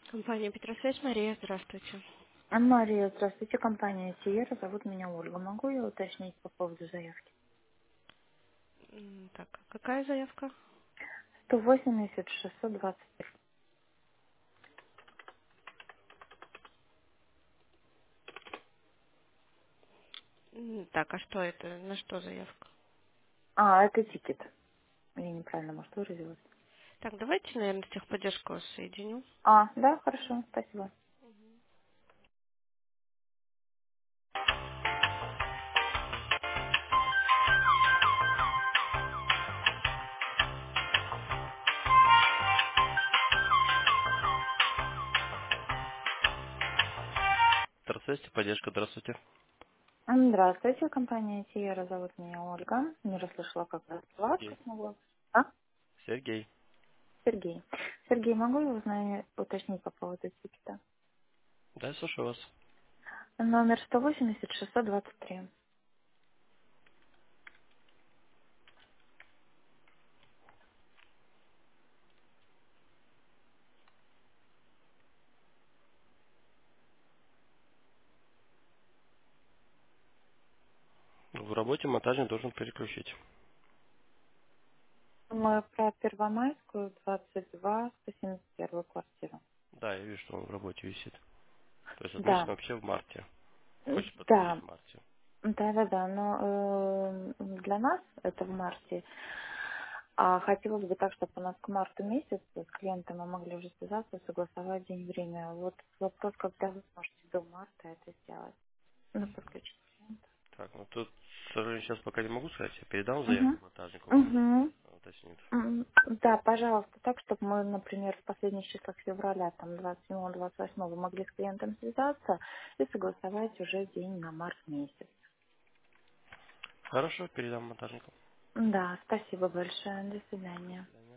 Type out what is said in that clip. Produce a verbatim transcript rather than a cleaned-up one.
Компания Петросвязь, Мария, здравствуйте. А, Мария, здравствуйте, компания Сиера, зовут меня Ольга. Могу я уточнить по поводу заявки? М, Так, а какая заявка? сто восемьдесят шестьсот двадцать. М, Так, а что это? На что заявка? А, это тикет. Я неправильно, может, выразилась. Так, давайте, наверное, с техподдержку вас соединю. А, да, хорошо, спасибо. Здравствуйте, поддержка, здравствуйте. М, Здравствуйте, компания Сиера, зовут меня Ольга. Не расслышала, как вас зовут, Сергей. как могу. А, Сергей. Сергей. Сергей, могу я узнать, уточнить по поводу тикета? Да, я слушаю вас. Номер сто восемьдесят шестьсот двадцать три. В работе монтажник должен переключить. Мы про Первомайскую, двадцать два, сто семьдесят первую квартиру. Да, я вижу, что он в работе висит. То есть Да, отмечено вообще в марте. м, Хочет подключить да, в марте. да-да-да, но э, для нас это в марте. А хотелось бы так, чтобы у нас к марту месяцу с клиентом мы могли уже связаться, согласовать день, время. Вот вопрос, когда вы сможете до марта это сделать. Ну, подключить клиента. Так, ну тут, к сожалению, сейчас пока не могу сказать. Я передам заявку монтажнику, Угу. он Угу. э, уточнит. Да, пожалуйста, так, чтобы мы, например, в последних числах февраля, там, двадцать седьмого двадцать восьмого могли с клиентом связаться и согласовать уже день на март месяц. Хорошо, передам монтажнику. Да, спасибо большое. До свидания.